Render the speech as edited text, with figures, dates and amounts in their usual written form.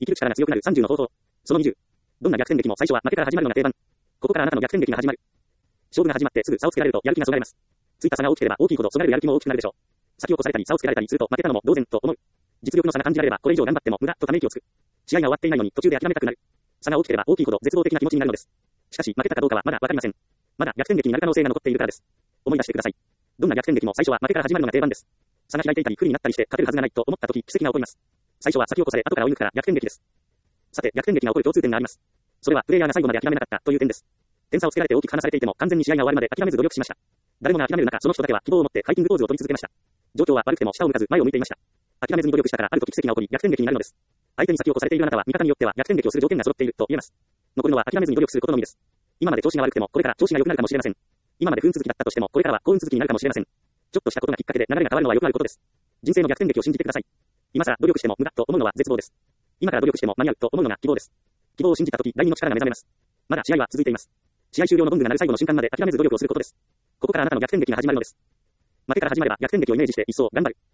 生きる力が強くなる30の方法。その20。どんな逆転劇も最初は負けから始まるのが定番。ここからあなたの逆転劇が始まる。勝負が始まってすぐ差をつけられるとやる気がそがれます。ついた差が大きければ大きいほどそがれるやる気も大きくなるでしょう。先を越されたり差をつけられたりすると負けたのも同然と思う。実力の差が感じられればこれ以上頑張っても無駄とため息をつく。試合が終わっていないのに途中で諦めたくなる。差が大きければ大きいほど絶望的な気持ちになるのです。しかし負けたかどうかはまだわかりません。まだ逆転劇になる可能性が残っているからです。思い出してください。どんな逆転劇も最初は負けから始まるのが定番です。差が開いていたり不利になったりして勝てるはずがないと思った時奇跡が起こります。最初は先を越され後から追い抜くから逆転劇です。さて逆転劇が起こる共通点があります。それはプレイヤーが最後まで諦めなかったという点です。点差をつけられて大きく離されていても完全に試合が終わるまで諦めず努力しました。誰もが諦める中、その人だけは希望を持ってファイティングポーズを取り続けました。状況は悪くても下を向かず前を向いていました。諦めずに努力したからある時奇跡が起こり逆転劇になるのです。相手に先を越されているあなたは味方によっては逆転劇をする条件が揃っていると言えます。残るのは諦めずに努力することのみです。今まで調子が悪くてもこれから調子が良くなるかもしれません。今まで不運続きだったとしてもこれからは幸運続きになるかもしれません。ちょっとしたことがきっかけで流れが変わるのはよくあることです。人生の逆転劇を信じてください。今さら努力しても無駄と思うのは絶望です。今から努力しても間に合うと思うのが希望です。希望を信じたとき第二の力が目覚めます。まだ試合は続いています。試合終了のゴングが鳴る最後の瞬間まで諦めず努力をすることです。ここからあなたの逆転劇が始まるのです。負けから始まれば逆転劇をイメージして一層頑張る。